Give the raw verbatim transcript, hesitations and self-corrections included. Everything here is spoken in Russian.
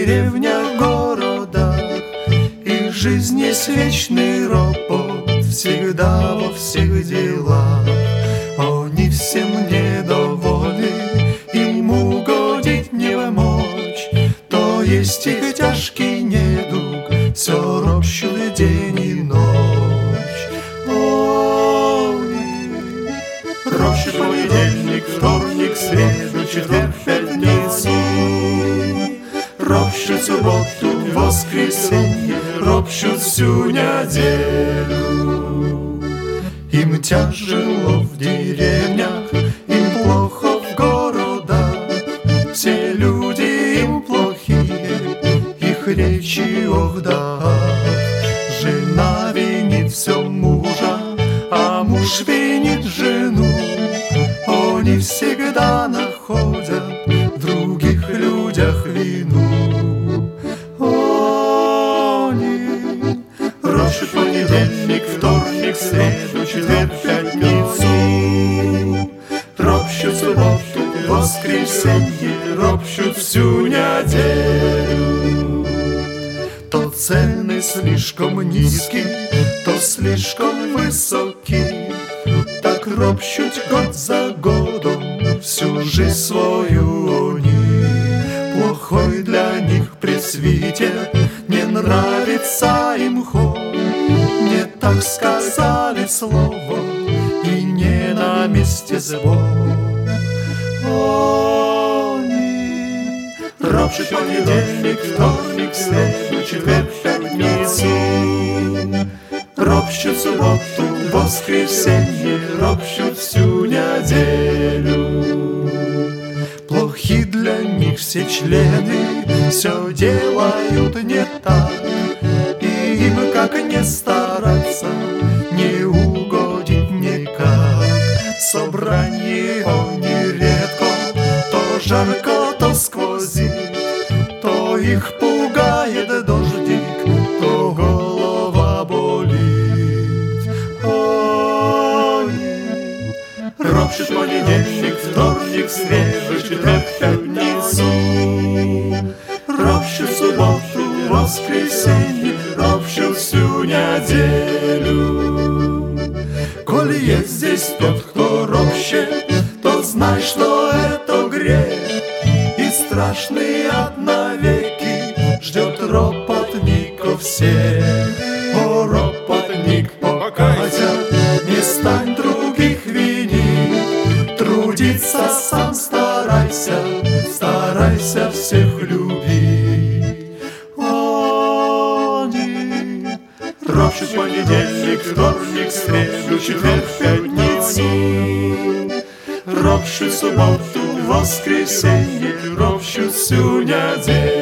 деревнях, городах, их жизнь есть вечный ропот, всегда во всех делах. Они всем недовольны, им угодить не помочь, то есть их тяжкий недуг, все ропщут день и ночь. Они ропщут понедельник, вторник, среду, четверг, пятницу, ропщут субботу, воскресенье, ропщут всю неделю. Им тяжело в деревнях, им плохо в городах, все люди им плохие, их речи ох да. Жена винит все мужа, а муж винит жену. Они всегда находят в других людях вину. Они ропщут понедельник, вторник, среду, четверг, пятницу, ропщут субботу, воскресенье, ропщут всю неделю. То цены слишком низкие, то слишком высокие, так ропщут год за годом всю жизнь свою они. Плохой для них пресвитер, не нравится им ход, не так сказали слово, и не на месте звон. Они ропщут понедельник, вторник, среду, четверг, пятницу, ропщут субботу, воскресенье, ропщут всю неделю. Плохи для них все члены, все делают не так, и им как не стараться, не угодить никак. Собрание они редко, то жарко, то сквозит, то их пугает дождик, то голова болит. Они ропщут понедельник, вторник, среду, четверг, пятницу, ропщут субботу, воскресенье, ропщут всю неделю. Коли есть здесь тот, кто ропщет, то знай, что это грех, и страшный ад навеки ждет ропотников всех. О, ропотник, покайся, не стань других винить, трудиться сам старайся, старайся всех любить. Они ропщут понедельник, вторник, среду, четверг, пятницу, ропщут субботу, воскресенье, ропщут всю неделю.